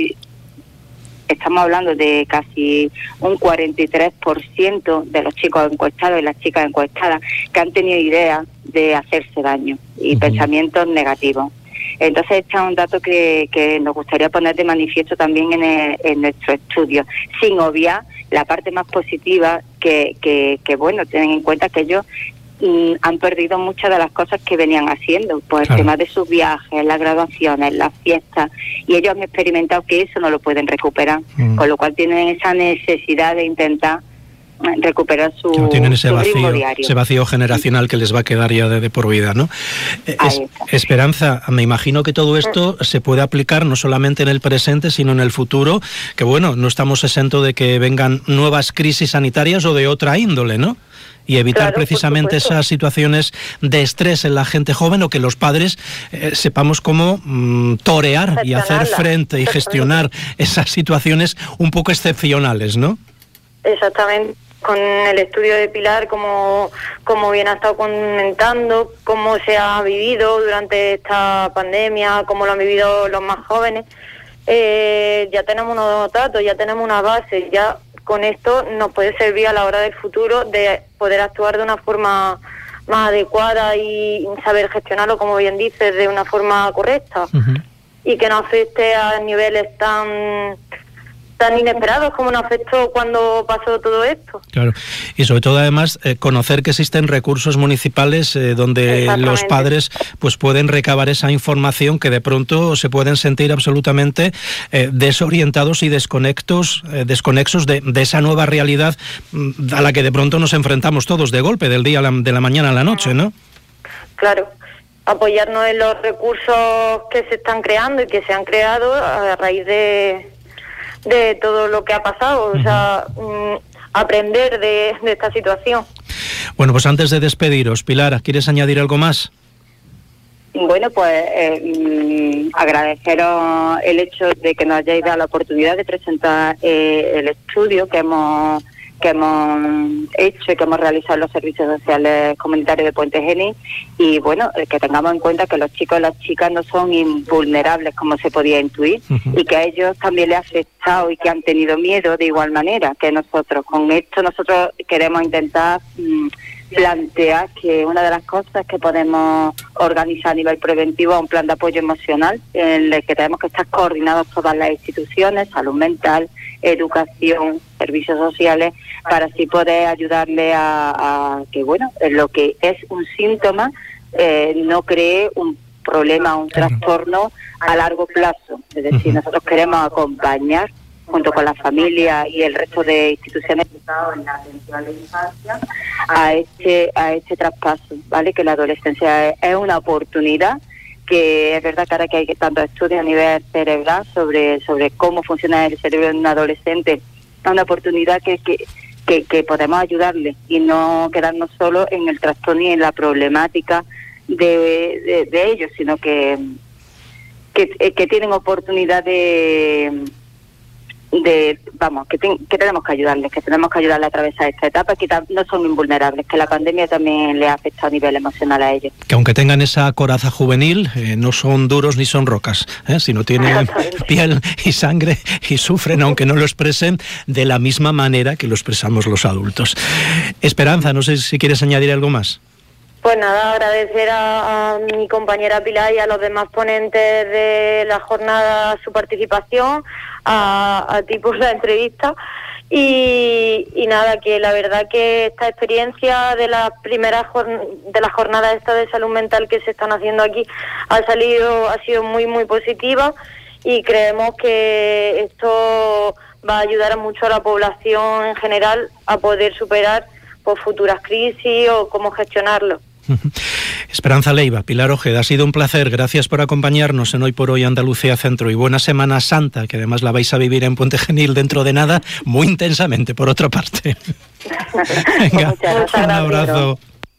Estamos hablando de casi un cuarenta y tres por ciento de los chicos encuestados y las chicas encuestadas que han tenido ideas de hacerse daño y uh-huh. pensamientos negativos. Entonces este es un dato que, que nos gustaría poner de manifiesto también en, el, en nuestro estudio, sin obviar la parte más positiva que, que, que bueno, ten en cuenta que ellos mm, han perdido muchas de las cosas que venían haciendo, pues claro. El tema de sus viajes, las graduaciones, las fiestas, y ellos han experimentado que eso no lo pueden recuperar, mm. con lo cual tienen esa necesidad de intentar recuperar su, no tienen ese su vacío, ritmo diario. Ese vacío generacional que les va a quedar ya de, de por vida, ¿no? Es, Esperanza, me imagino que todo esto se puede aplicar no solamente en el presente, sino en el futuro, que bueno, no estamos exentos de que vengan nuevas crisis sanitarias o de otra índole, ¿no? Y evitar claro, precisamente esas situaciones de estrés en la gente joven, o que los padres eh, sepamos cómo mm, torear y hacer frente y gestionar esas situaciones un poco excepcionales, ¿no? Exactamente. Con el estudio de Pilar, como, como bien ha estado comentando, cómo se ha vivido durante esta pandemia, cómo lo han vivido los más jóvenes, eh, ya tenemos unos datos, ya tenemos una base, ya con esto nos puede servir a la hora del futuro de poder actuar de una forma más adecuada y saber gestionarlo, como bien dices, de una forma correcta, uh-huh. y que no afecte a niveles tan... tan inesperados como nos afectó cuando pasó todo esto. Claro, y sobre todo además eh, conocer que existen recursos municipales eh, donde los padres pues pueden recabar esa información, que de pronto se pueden sentir absolutamente eh, desorientados y desconectos, eh, desconexos de, de esa nueva realidad a la que de pronto nos enfrentamos todos de golpe, del día a la, de la mañana a la noche, ¿no? Claro. Apoyarnos en los recursos que se están creando y que se han creado a raíz de de todo lo que ha pasado, uh-huh. o sea, mm, aprender de, de esta situación. Bueno, pues antes de despediros, Pilar, ¿quieres añadir algo más? Bueno, pues eh, agradeceros el hecho de que nos hayáis dado la oportunidad de presentar eh, el estudio que hemos que hemos hecho y que hemos realizado en los servicios sociales comunitarios de Puente Genil, y bueno, que tengamos en cuenta que los chicos y las chicas no son invulnerables como se podía intuir, uh-huh. y que a ellos también les ha afectado y que han tenido miedo de igual manera que nosotros. Con esto nosotros queremos intentar mmm, plantear que una de las cosas que podemos organizar a nivel preventivo es un plan de apoyo emocional en el que tenemos que estar coordinados todas las instituciones, salud mental, educación, servicios sociales, para así poder ayudarle a, a que, bueno, lo que es un síntoma eh, no cree un problema, un trastorno a largo plazo. Es decir, uh-huh. nosotros queremos acompañar junto con la familia y el resto de instituciones en la atención a la infancia a este a este traspaso, ¿vale? Que la adolescencia es, es una oportunidad, que es verdad que ahora que hay tantos estudios a nivel cerebral sobre sobre cómo funciona el cerebro de un adolescente, es una oportunidad que, que, que, que podemos ayudarle y no quedarnos solo en el trastorno y en la problemática de, de, de ellos, sino que, que, que tienen oportunidad de... de vamos que, ten, que tenemos que ayudarles, que tenemos que ayudarles a atravesar esta etapa, que no son invulnerables, que la pandemia también les ha afectado a nivel emocional a ellos. Que aunque tengan esa coraza juvenil, eh, no son duros ni son rocas, ¿eh? sino tienen piel y sangre y sufren, aunque no lo expresen de la misma manera que lo expresamos los adultos. Esperanza, no sé si quieres añadir algo más. Pues nada, agradecer a, a mi compañera Pilar y a los demás ponentes de la jornada su participación, a, a ti por la entrevista, y, y nada, que la verdad que esta experiencia de la primera de la jornada esta de salud mental que se están haciendo aquí ha salido, ha sido muy muy positiva, y creemos que esto va a ayudar mucho a la población en general a poder superar por futuras crisis o cómo gestionarlo. Esperanza Leiva, Pilar Ojeda, ha sido un placer. Gracias por acompañarnos en Hoy por Hoy Andalucía Centro, y buena Semana Santa, que además la vais a vivir en Puente Genil dentro de nada, muy intensamente, por otra parte. Venga, un abrazo.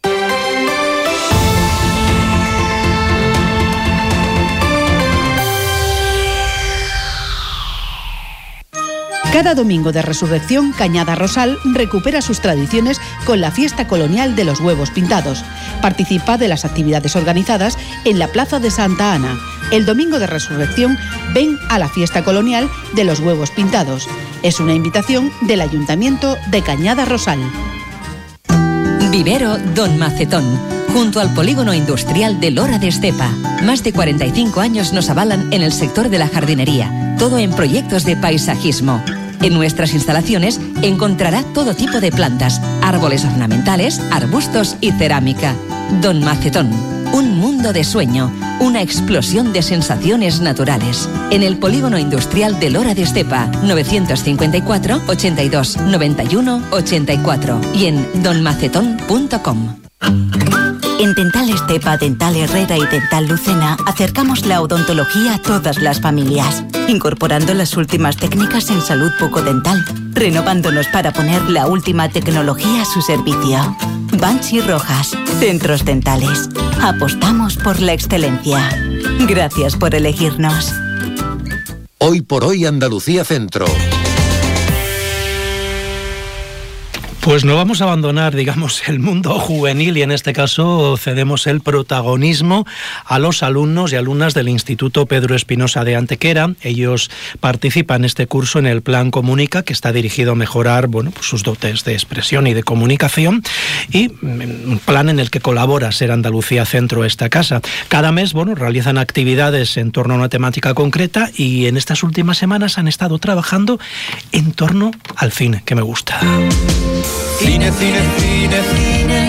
Cada domingo de Resurrección, Cañada Rosal recupera sus tradiciones con la fiesta colonial de los huevos pintados. Participa de las actividades organizadas en la Plaza de Santa Ana. El domingo de Resurrección, ven a la fiesta colonial de los huevos pintados. Es una invitación del Ayuntamiento de Cañada Rosal. Vivero Don Macetón. junto al polígono industrial de Lora de Estepa. Más de cuarenta y cinco años nos avalan en el sector de la jardinería, todo en proyectos de paisajismo. En nuestras instalaciones encontrará todo tipo de plantas, árboles ornamentales, arbustos y cerámica. Don Macetón, un mundo de sueño, una explosión de sensaciones naturales. En el polígono industrial de Lora de Estepa, novecientos cincuenta y cuatro, ochenta y dos, noventa y uno, ochenta y cuatro y en don macetón punto com. En Dental Estepa, Dental Herrera y Dental Lucena acercamos la odontología a todas las familias, incorporando las últimas técnicas en salud bucodental, renovándonos para poner la última tecnología a su servicio. Banchi Rojas, centros dentales. Apostamos por la excelencia. Gracias por elegirnos. Hoy por hoy Andalucía Centro. Pues no vamos a abandonar, digamos, el mundo juvenil y en este caso cedemos el protagonismo a los alumnos y alumnas del Instituto Pedro Espinosa de Antequera. Ellos participan en este curso en el Plan Comunica, que está dirigido a mejorar, bueno, pues sus dotes de expresión y de comunicación, y un plan en el que colabora Ser Andalucía Centro, esta casa. Cada mes, bueno, realizan actividades en torno a una temática concreta y en estas últimas semanas han estado trabajando en torno al cine, que me gusta. Cine, cine, cine, cine,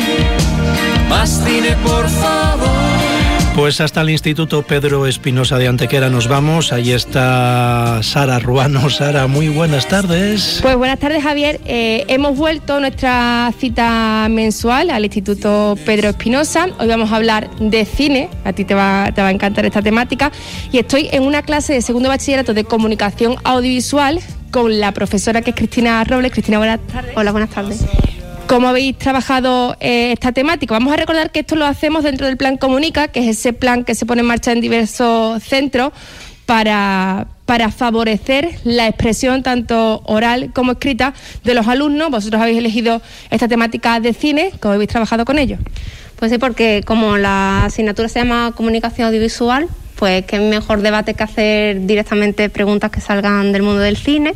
más cine, por favor. Pues hasta el Instituto Pedro Espinosa de Antequera nos vamos. Ahí está Sara Ruano. Sara, muy buenas tardes. Pues buenas tardes, Javier. Eh, hemos vuelto a nuestra cita mensual al Instituto Pedro Espinosa. Hoy vamos a hablar de cine. A ti te va, te va a encantar esta temática. Y estoy en una clase de segundo bachillerato de comunicación audiovisual con la profesora que es Cristina Robles. Cristina, buenas tardes. Hola, buenas tardes. ¿Cómo habéis trabajado eh, esta temática? Vamos a recordar que esto lo hacemos dentro del Plan Comunica, que es ese plan que se pone en marcha en diversos centros para, para favorecer la expresión tanto oral como escrita de los alumnos. Vosotros habéis elegido esta temática de cine. ¿Cómo habéis trabajado con ello? Pues sí, porque como la asignatura se llama comunicación audiovisual, pues qué mejor debate que hacer directamente preguntas que salgan del mundo del cine.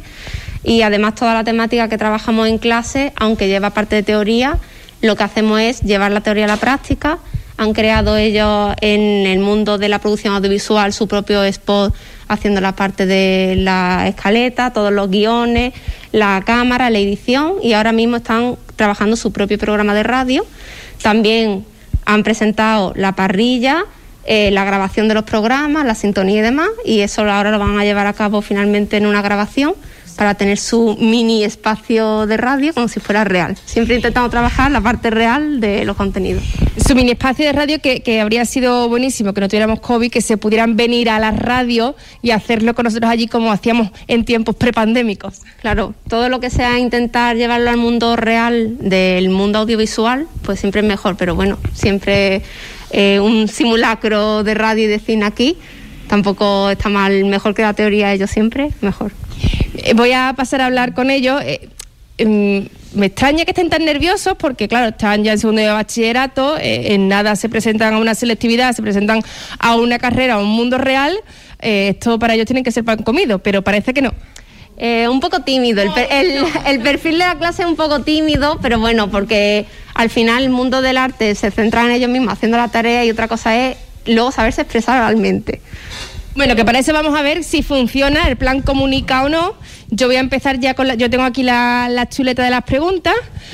Y además toda la temática que trabajamos en clase, aunque lleva parte de teoría, lo que hacemos es llevar la teoría a la práctica. Han creado ellos en el mundo de la producción audiovisual su propio spot, haciendo la parte de la escaleta, todos los guiones, la cámara, la edición, y ahora mismo están trabajando su propio programa de radio. También han presentado la parrilla, eh, la grabación de los programas, la sintonía y demás, y eso ahora lo van a llevar a cabo finalmente en una grabación para tener su mini espacio de radio como si fuera real. Siempre intentamos trabajar la parte real de los contenidos. Su mini espacio de radio que, que habría sido buenísimo, que no tuviéramos COVID, que se pudieran venir a la radio y hacerlo con nosotros allí como hacíamos en tiempos prepandémicos. Claro, todo lo que sea intentar llevarlo al mundo real del mundo audiovisual, pues siempre es mejor, pero bueno, siempre eh, un simulacro de radio y de cine aquí, tampoco está mal, mejor que la teoría ellos siempre, mejor. Voy a pasar a hablar con ellos. Eh, eh, me extraña que estén tan nerviosos porque, claro, están ya en segundo de bachillerato, eh, en nada se presentan a una selectividad, se presentan a una carrera, a un mundo real. Eh, esto para ellos tiene que ser pan comido, pero parece que no. Eh, un poco tímido, el, per, el, el perfil de la clase es un poco tímido, pero bueno, porque al final el mundo del arte se centra en ellos mismos haciendo la tarea y otra cosa es luego saberse expresar oralmente. Bueno, que para eso vamos a ver si funciona el plan Comunica o no. Yo voy a empezar ya con la, yo tengo aquí la, la chuleta de las preguntas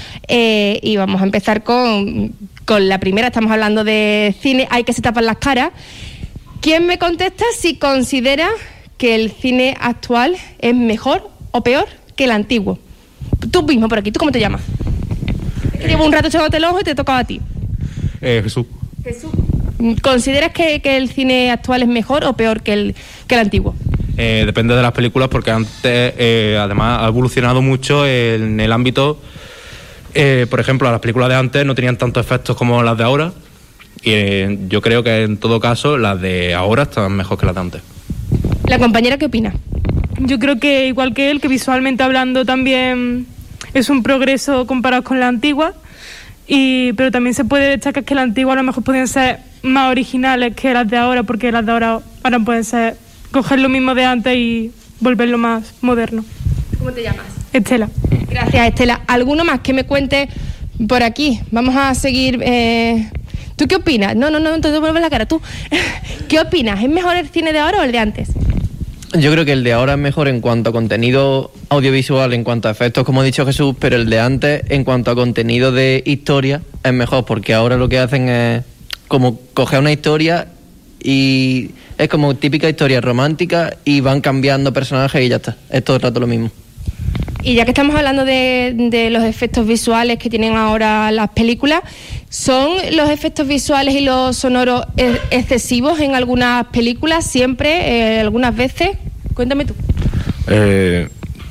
eh, y vamos a empezar con, con la primera. Estamos hablando de cine, hay que se tapan las caras. ¿Quién me contesta si considera que el cine actual es mejor o peor que el antiguo? Tú mismo por aquí, ¿tú cómo te llamas? Eh, Llevo un rato echándote el ojo y te tocaba a ti. Eh, Jesús. Jesús. ¿Consideras que, que el cine actual es mejor o peor que el, que el antiguo? Eh, depende de las películas, porque antes, eh, además, ha evolucionado mucho en el ámbito. Eh, por ejemplo, las películas de antes no tenían tantos efectos como las de ahora. Y eh, yo creo que en todo caso las de ahora están mejor que las de antes. ¿La compañera qué opina? Yo creo que igual que él, que visualmente hablando también es un progreso comparado con la antigua. Y, pero también se puede destacar que las antiguas a lo mejor podían ser más originales que las de ahora, porque las de ahora ahora pueden ser coger lo mismo de antes y volverlo más moderno. ¿Cómo te llamas? Estela. Gracias, Estela. ¿Alguno más que me cuente por aquí? Vamos a seguir eh, ¿Tú qué opinas? No, no, no, te vuelves la cara, tú. ¿Qué opinas? ¿Es mejor el cine de ahora o el de antes? Yo creo que el de ahora es mejor en cuanto a contenido audiovisual, en cuanto a efectos, como ha dicho Jesús, pero el de antes, en cuanto a contenido de historia, es mejor, porque ahora lo que hacen es como coger una historia y es como típica historia romántica y van cambiando personajes y ya está, es todo el rato lo mismo. Y ya que estamos hablando de, de los efectos visuales que tienen ahora las películas, ¿son los efectos visuales y los sonoros ex- excesivos en algunas películas, siempre, eh, algunas veces? Cuéntame tú. Eh,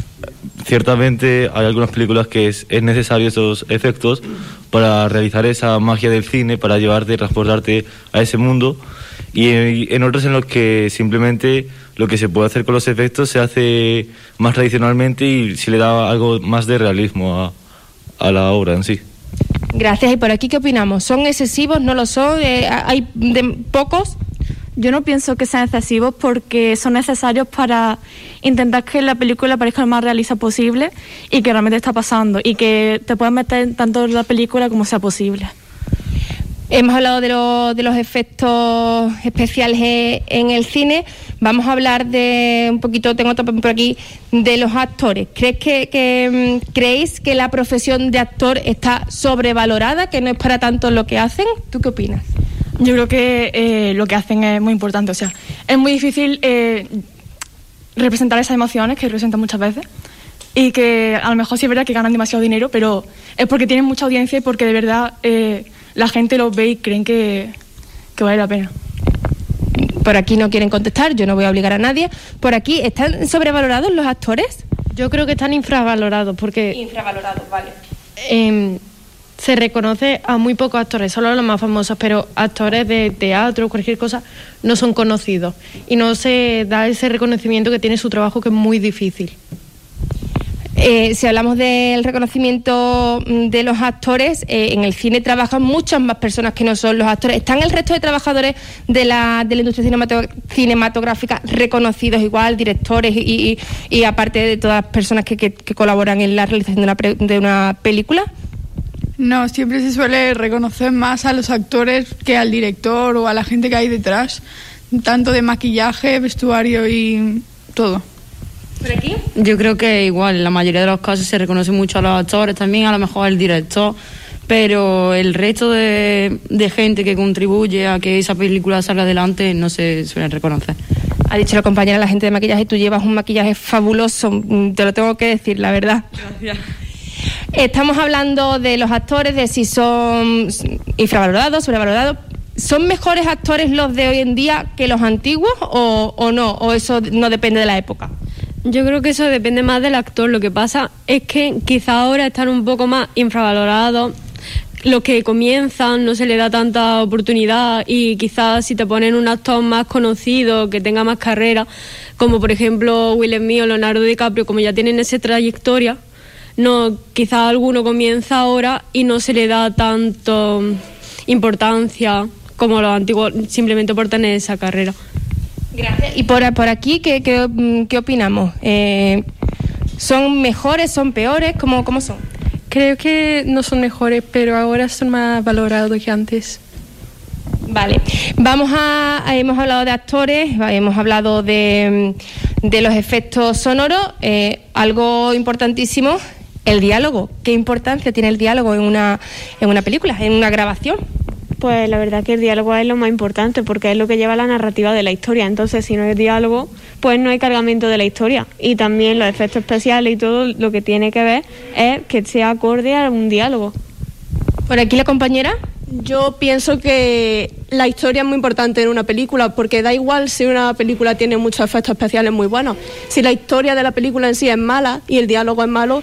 ciertamente hay algunas películas que es, es necesario esos efectos para realizar esa magia del cine, para llevarte, transportarte a ese mundo, y en, en otros en los que simplemente lo que se puede hacer con los efectos se hace más tradicionalmente y se le da algo más de realismo a, a la obra en sí. Gracias. ¿Y por aquí qué opinamos? ¿Son excesivos? ¿No lo son? Eh, ¿Hay de pocos? Yo no pienso que sean excesivos porque son necesarios para intentar que la película parezca lo más realista posible y que realmente está pasando y que te puedas meter tanto en la película como sea posible. Hemos hablado de, lo, de los efectos especiales en el cine. Vamos a hablar de un poquito, tengo otro por aquí, de los actores. ¿Crees que, que creéis que la profesión de actor está sobrevalorada, que no es para tanto lo que hacen? ¿Tú qué opinas? Yo creo que eh, lo que hacen es muy importante. O sea, es muy difícil eh, representar esas emociones que representan muchas veces y que a lo mejor sí es verdad que ganan demasiado dinero, pero es porque tienen mucha audiencia y porque de verdad eh, la gente los ve y creen que, que vale la pena. Por aquí no quieren contestar, yo no voy a obligar a nadie. Por aquí, ¿están sobrevalorados los actores? Yo creo que están infravalorados porque... Infravalorados, vale. Eh, se reconoce a muy pocos actores, solo a los más famosos, pero actores de teatro, cualquier cosa, no son conocidos. Y no se da ese reconocimiento que tiene su trabajo, que es muy difícil. Eh, si hablamos del reconocimiento de los actores, eh, en el cine trabajan muchas más personas que no son los actores. ¿Están el resto de trabajadores de la, de la industria cinematog- cinematográfica reconocidos igual, directores y, y, y aparte de todas las personas que, que, que colaboran en la realización de una, pre- de una película? No, siempre se suele reconocer más a los actores que al director o a la gente que hay detrás, tanto de maquillaje, vestuario y todo. ¿Por aquí? Yo creo que igual, en la mayoría de los casos se reconoce mucho a los actores, también a lo mejor al director, pero el resto de, de gente que contribuye a que esa película salga adelante no se suele reconocer. Ha dicho la compañera, la gente de maquillaje, tú llevas un maquillaje fabuloso, te lo tengo que decir, la verdad. Gracias. Estamos hablando de los actores, de si son infravalorados, sobrevalorados. ¿Son mejores actores los de hoy en día que los antiguos o, o no? ¿O eso no depende de la época? Yo creo que eso depende más del actor. Lo que pasa es que quizá ahora están un poco más infravalorados. Los que comienzan no se le da tanta oportunidad y quizás si te ponen un actor más conocido, que tenga más carrera, como por ejemplo Will Smith o Leonardo DiCaprio, como ya tienen esa trayectoria, no, quizás alguno comienza ahora y no se le da tanto importancia como los antiguos, simplemente por tener esa carrera. Gracias. Y por, por aquí, ¿qué, qué, qué opinamos? Eh, ¿Son mejores, son peores? ¿Cómo, cómo son? Creo que no son mejores, pero ahora son más valorados que antes. Vale. Vamos a, hemos hablado de actores, hemos hablado de, de los efectos sonoros. Eh, algo importantísimo, el diálogo. ¿Qué importancia tiene el diálogo en una, en una película, en una grabación? Pues la verdad que el diálogo es lo más importante porque es lo que lleva la narrativa de la historia. Entonces, si no hay diálogo, pues no hay cargamento de la historia. Y también los efectos especiales y todo lo que tiene que ver es que sea acorde a un diálogo. ¿Por aquí la compañera? Yo pienso que la historia es muy importante en una película porque da igual si una película tiene muchos efectos especiales muy buenos. Si la historia de la película en sí es mala y el diálogo es malo,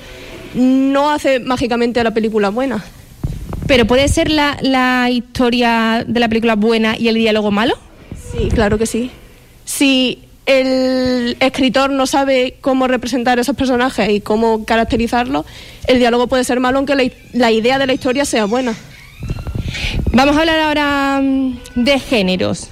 no hace mágicamente la película buena. ¿Pero puede ser la, la historia de la película buena y el diálogo malo? Sí, claro que sí. Si el escritor no sabe cómo representar esos personajes y cómo caracterizarlos, el diálogo puede ser malo aunque la, la idea de la historia sea buena. Vamos a hablar ahora de géneros.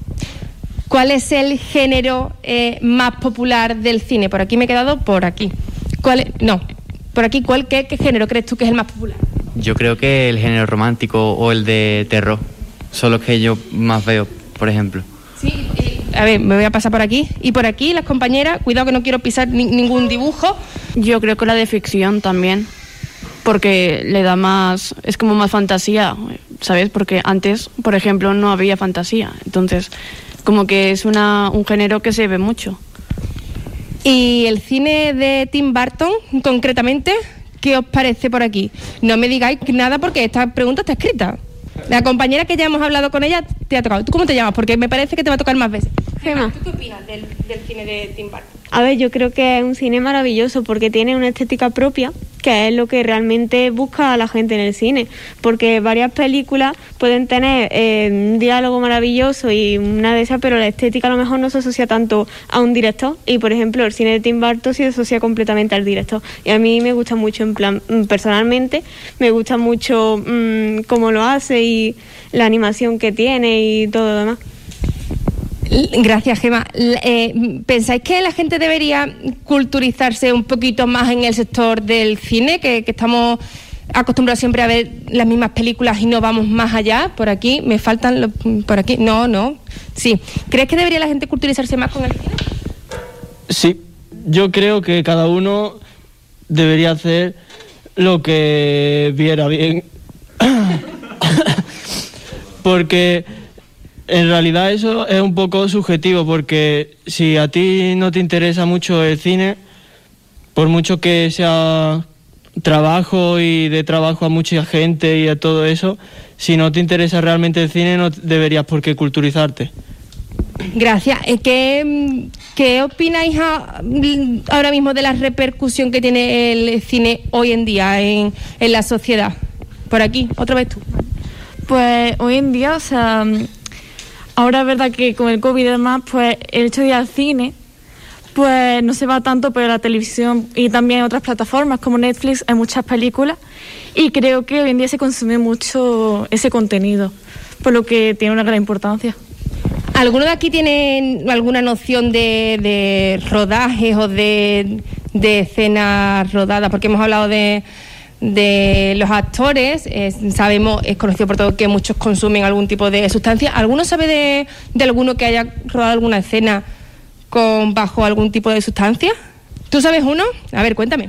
¿Cuál es el género eh, más popular del cine? Por aquí me he quedado, por aquí. ¿Cuál es? No, por aquí, ¿cuál, qué, ¿qué género crees tú que es el más popular? Yo creo que el género romántico o el de terror son los que yo más veo, por ejemplo. Sí, eh, a ver, me voy a pasar por aquí. Y por aquí, las compañeras, cuidado que no quiero pisar ni- ningún dibujo. Yo creo que la de ficción también, porque le da más, es como más fantasía, ¿sabes? Porque antes, por ejemplo, no había fantasía, entonces como que es una, un género que se ve mucho. Y el cine de Tim Burton, concretamente, ¿qué os parece por aquí? No me digáis nada porque esta pregunta está escrita. La compañera que ya hemos hablado con ella te ha tocado. ¿Tú cómo te llamas? Porque me parece que te va a tocar más veces. Gemma. ¿Tú qué opinas del, del cine de Tim Burton? A ver, yo creo que es un cine maravilloso porque tiene una estética propia, que es lo que realmente busca a la gente en el cine. Porque varias películas pueden tener eh, un diálogo maravilloso y una de esas, pero la estética a lo mejor no se asocia tanto a un director. Y por ejemplo, el cine de Tim Burton sí se asocia completamente al director. Y a mí me gusta mucho, en plan, personalmente, me gusta mucho mmm, cómo lo hace y la animación que tiene y todo lo demás. Gracias, Gemma. Eh, ¿Pensáis que la gente debería culturizarse un poquito más en el sector del cine? Que, que estamos acostumbrados siempre a ver las mismas películas y no vamos más allá. Por aquí, me faltan... Los, por aquí, no, no. Sí. ¿Crees que debería la gente culturizarse más con el cine? Sí, yo creo que cada uno debería hacer lo que viera bien. Porque... en realidad eso es un poco subjetivo, porque si a ti no te interesa mucho el cine, por mucho que sea trabajo y de trabajo a mucha gente y a todo eso, si no te interesa realmente el cine no deberías por qué culturizarte. Gracias. ¿Qué, qué opináis a, ahora mismo de la repercusión que tiene el cine hoy en día en, en la sociedad? Por aquí, otra vez tú. Pues hoy en día, o sea... ahora es verdad que con el COVID y demás, pues el hecho de ir al cine, pues no se va tanto, pero la televisión y también en otras plataformas como Netflix hay muchas películas y creo que hoy en día se consume mucho ese contenido, por lo que tiene una gran importancia. ¿Alguno de aquí tiene alguna noción de, de rodajes o de, de escenas rodadas? Porque hemos hablado de... de los actores, eh, sabemos, es conocido por todo que muchos consumen algún tipo de sustancia. ¿Alguno sabe de, de alguno que haya rodado alguna escena con bajo algún tipo de sustancia? ¿Tú sabes uno? A ver, cuéntame.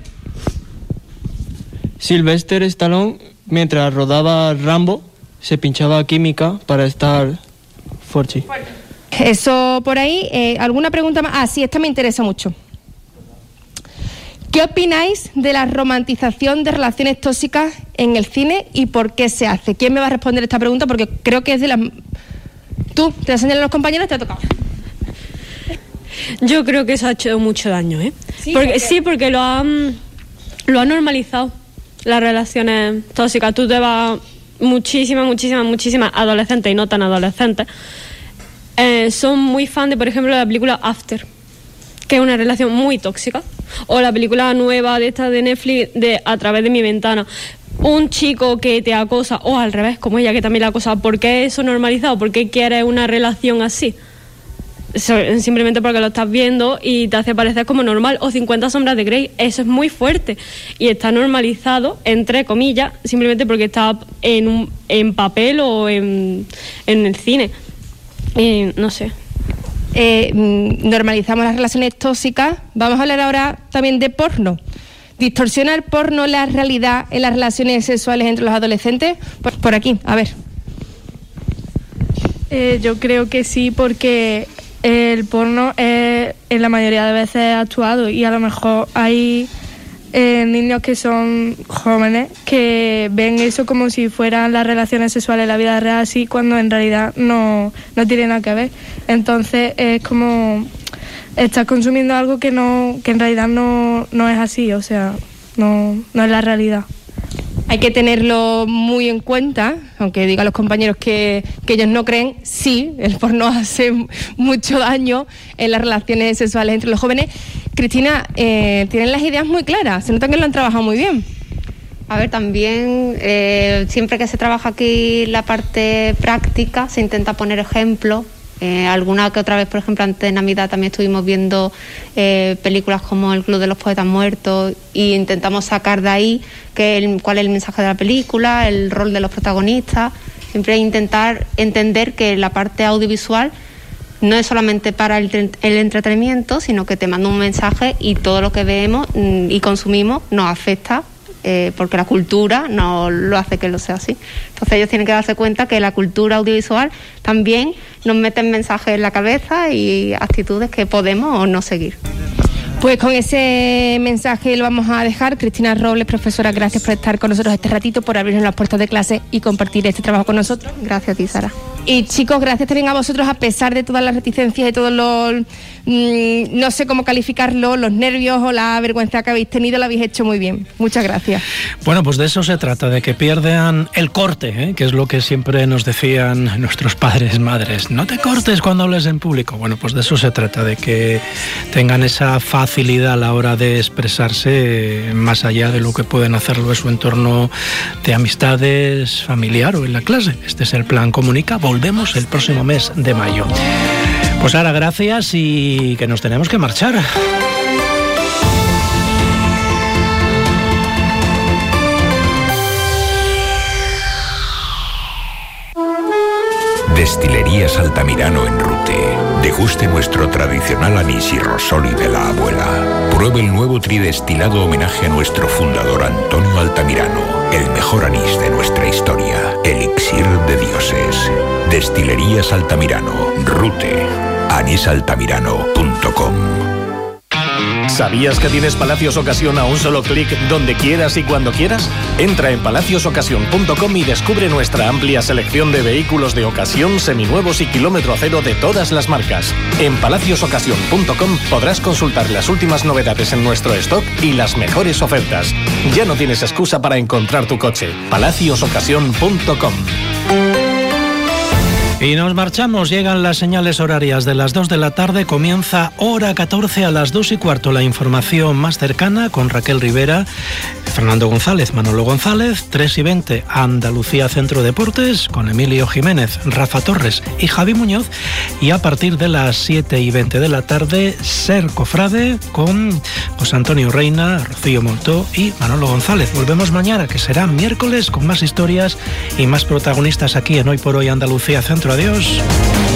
Sylvester Stallone, mientras rodaba Rambo, se pinchaba química para estar fuerte. Eso por ahí. Eh, ¿Alguna pregunta más? Ah, sí, esta me interesa mucho. ¿Qué opináis de la romantización de relaciones tóxicas en el cine y por qué se hace? ¿Quién me va a responder esta pregunta? Porque creo que es de las... Tú, te la señalan los compañeros, te ha tocado. Yo creo que eso ha hecho mucho daño, ¿eh? Sí, porque, ¿por qué? sí, porque lo han, lo han normalizado, las relaciones tóxicas. Tú te vas, muchísimas, muchísimas, muchísimas adolescentes y no tan adolescentes, eh, son muy fan de, por ejemplo, la película After, que es una relación muy tóxica, o la película nueva de esta de Netflix de A través de mi ventana. Un chico que te acosa, o al revés, como ella que también la acosa. ¿Por qué eso normalizado? ¿Por qué quieres una relación así? Eso, simplemente porque lo estás viendo y te hace parecer como normal. O cincuenta sombras de Grey, eso es muy fuerte y está normalizado, entre comillas, simplemente porque está en, un, en papel o en, en el cine. Y no sé. Eh, normalizamos las relaciones tóxicas. Vamos a hablar ahora también de porno. ¿Distorsiona el porno la realidad en las relaciones sexuales entre los adolescentes? Por, por aquí, a ver. Eh, yo creo que sí, porque el porno es en la mayoría de veces actuado y a lo mejor hay eh, niños que son jóvenes que ven eso como si fueran las relaciones sexuales en la vida real, así cuando en realidad no, no tiene nada que ver. Entonces es como estás consumiendo algo que no que en realidad no, no es así, o sea, no, no es la realidad. Hay que tenerlo muy en cuenta, aunque digan los compañeros que, que ellos no creen, sí, el porno hace mucho daño en las relaciones sexuales entre los jóvenes. Cristina, eh, tienen las ideas muy claras, se nota que lo han trabajado muy bien. A ver, también eh, siempre que se trabaja aquí la parte práctica se intenta poner ejemplos. Eh, alguna que otra vez, por ejemplo, antes de Navidad también estuvimos viendo eh, películas como El Club de los Poetas Muertos y intentamos sacar de ahí que el, cuál es el mensaje de la película, el rol de los protagonistas Siempre intentar entender que la parte audiovisual no es solamente para el, el entretenimiento, sino que te manda un mensaje y todo lo que vemos y consumimos nos afecta, eh, porque la cultura no lo hace que lo sea así. Entonces ellos tienen que darse cuenta que la cultura audiovisual también nos mete mensajes en la cabeza y actitudes que podemos o no seguir. Pues con ese mensaje lo vamos a dejar. Cristina Robles, profesora, gracias por estar con nosotros este ratito, por abrirnos las puertas de clase y compartir este trabajo con nosotros. Gracias a ti, Sara. Y chicos, gracias también a vosotros, a pesar de todas las reticencias y todos los, mmm, no sé cómo calificarlo, los nervios o la vergüenza que habéis tenido, lo habéis hecho muy bien. Muchas gracias. Bueno, pues de eso se trata, de que pierdan el corte, ¿eh? Que es lo que siempre nos decían nuestros padres, madres. No te cortes cuando hables en público. Bueno, pues de eso se trata, de que tengan esa facilidad a la hora de expresarse más allá de lo que pueden hacerlo en su entorno de amistades, familiar o en la clase. Este es el Plan Comunica. Volvemos el próximo mes de mayo. Pues ahora gracias y que nos tenemos que marchar. Destilerías Altamirano en Rute. Deguste nuestro tradicional anís y rosoli de la abuela. Pruebe el nuevo tridestilado homenaje a nuestro fundador Antonio Altamirano, el mejor anís de nuestra historia. Elixir de dioses. Destilerías Altamirano, Rute. anís altamirano punto com. ¿Sabías que tienes Palacios Ocasión a un solo clic donde quieras y cuando quieras? Entra en palacios ocasión punto com y descubre nuestra amplia selección de vehículos de ocasión, seminuevos y kilómetro cero de todas las marcas. En palacios ocasión punto com podrás consultar las últimas novedades en nuestro stock y las mejores ofertas. Ya no tienes excusa para encontrar tu coche. palacios ocasión punto com. Y nos marchamos, llegan las señales horarias de las dos de la tarde, comienza hora catorce a las dos y cuarto la información más cercana con Raquel Rivera, Fernando González, Manolo González, tres y veinte Andalucía Centro Deportes con Emilio Jiménez, Rafa Torres y Javi Muñoz, y a partir de las siete y veinte de la tarde Ser Cofrade con José Antonio Reina, Rocío Moltó y Manolo González. Volvemos mañana, que será miércoles, con más historias y más protagonistas aquí en Hoy por Hoy Andalucía Centro. Adiós.